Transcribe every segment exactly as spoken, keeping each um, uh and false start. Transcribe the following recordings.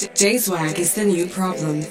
J-Swag is the new problem.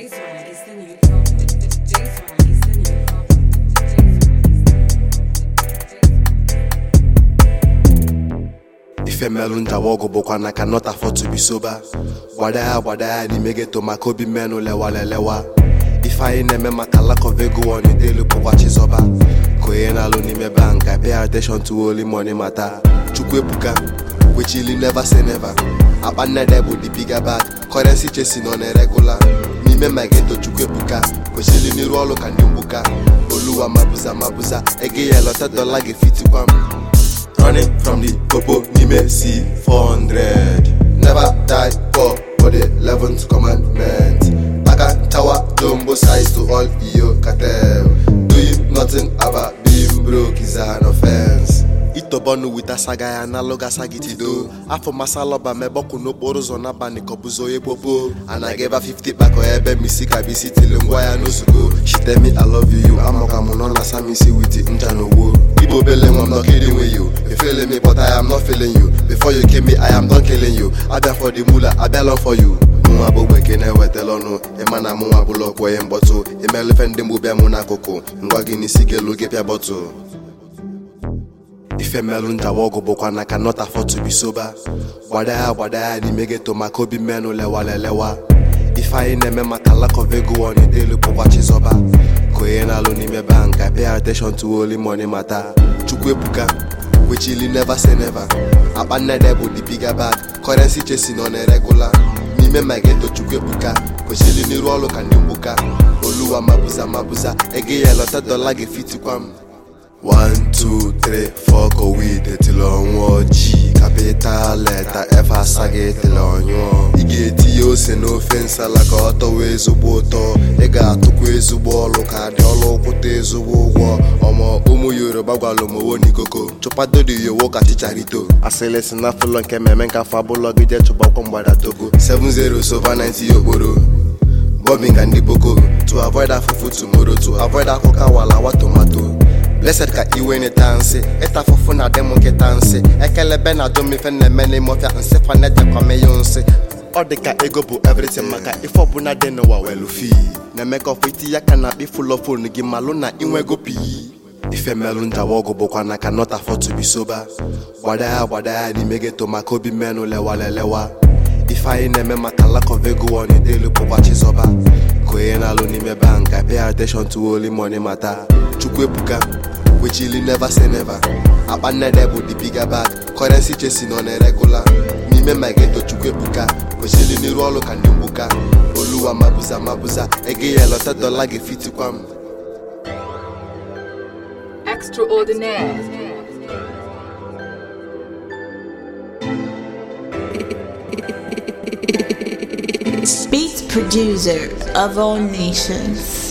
Ife melu njawogo bokwa na cannot afford to be sober. Wadaya wadaya ni mege to makobi menu lewa lelewa. If I neme makala kovego on the daily pokwa chizoba. Koye na lo ni me bank, I pay attention to only money matter. Chukwe puka, we chilly never say never. Abane debo the bigger bag, currency chasing on a regular. Me me mageto chukwe puka, we chilly ni rolo kanyumbuka. Oluwa mabuza mabuza, ege yellow te dollar ge fiti kwam. Running from the popo, me me see four hundred. Never die poor for the eleventh commandment. Baka tower, jumbo size to all iyo cartel. Doing nothing about being broke is an offense. Itobonu with a saga analoga sagiti do. After masaloba me boku no boros on abani kobuzo ye popo. And I gave her fifty back or ebe misika be city lungwaya no sugo. She tell me I love you, I'm okamuno na sami si with it njano wo. Ibo belem, I'm not kidding with you. You feeling me but I am not feeling you. Before you came me I am done killing you. I been for the mula, I been for you. Mwa bo wekene wetelono. Emana mwa bulo kwa yemboto. Emele fende mubia muna koko. Ngwagi nisige luge pia boto. Ife melu njawogo bokwa na cannot afford to be sober. Wadaya wadaya ni mege to makobi menu lewa lelewa. If I neme makala kovego on the daily pokwa chizoba. Koye na lo ni me bank, I pay attention to only money matter. Chukwe puka, we chilly never say never. Abane debo the bigger bag, currency chasing on a regular. Me me mageto chukwe puka, we chilly ni rolo kanyumbuka. Oluwa mabuza mabuza, ege yellow te dollar ge fiti kwam. One, two, three, four, go with it till on one G. Capital letter F as I get till on you. Igeti yo se no offense like always uboto. Ega tukwezu bolo ka diolo kutezu wo. Omo umu Yoruba gwalomo woni koko. Chopado di yo woka chicharito. Asele sina fulon ke memenka fabulo gide chuba kombada togo. Seven zero sova ninety yoboro. Bobbing and the boko. To avoid that fufu tomorrow. To avoid that coca wala wa tomato. Blessed ka iwe ni tansi, eta fufu na demo ke tansi. Ekele be na domi fe ne mene mofia nse fa ne de kwa me yonsi. Odeka ego bu everything maka ifo bu na deno wa welu fi. Ne make of it ya kana be full of phone gi malu na inwe go pi. Ife melu njawogo bokwa na cannot afford to be sober. Wadaya wadaya ni mege to makobi menu lewa lelewa. If I neme makala kovego on the daily pokwa chizoba. Koye na lo ni me bank, I pay attention to only money matter. Chukwe puka, we chilly never say never. Abane debo the bigger bag, currency chasing on a regular. Me me mageto chukwe puka, we chilly ni rolo kanyumbuka. Oluwa mabuza mabuza, ege yellow te dollar ge fiti kwam. Extraordinaire. Beat producer of all nations.